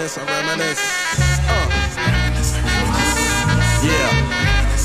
reminisce. Yeah.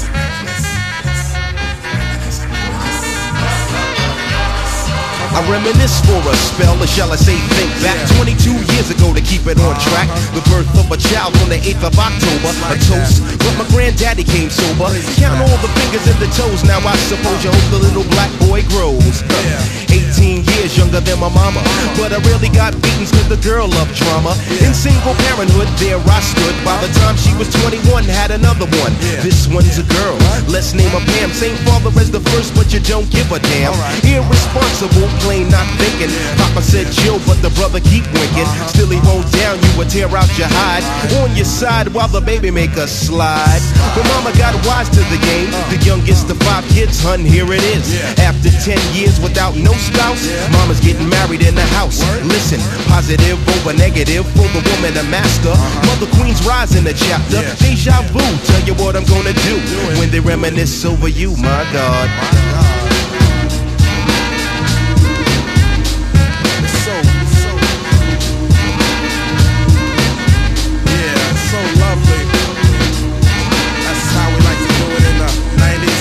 I reminisce for a spell, or shall I say think back 22 years ago to keep it on track. The birth of a child on the 8th of October. A toast, but my granddaddy came sober. Count all the fingers and the toes, now I suppose you hope the little black boy grows. 18 years younger than my mama, but I really got beatings cause the girl loved drama. In single parenthood, there I stood. By the time she was 21, had another one. This one's a girl, let's name her Pam. Same father as the first, but you don't give a damn. Irresponsible, plain not thinking. Papa said chill, but the brother keep winking. Still he won't down you or tear out your hide. On your side while the baby make a slide. But mama got wise to the game. The youngest of 5 kids, hun, here it is. After 10 years without no spouse, mama's getting married in the house. Listen, positive over negative for the woman a master. Mother Queen's rise in the chapter. Deja vu, tell you what I'm gonna do when they reminisce over you, my God.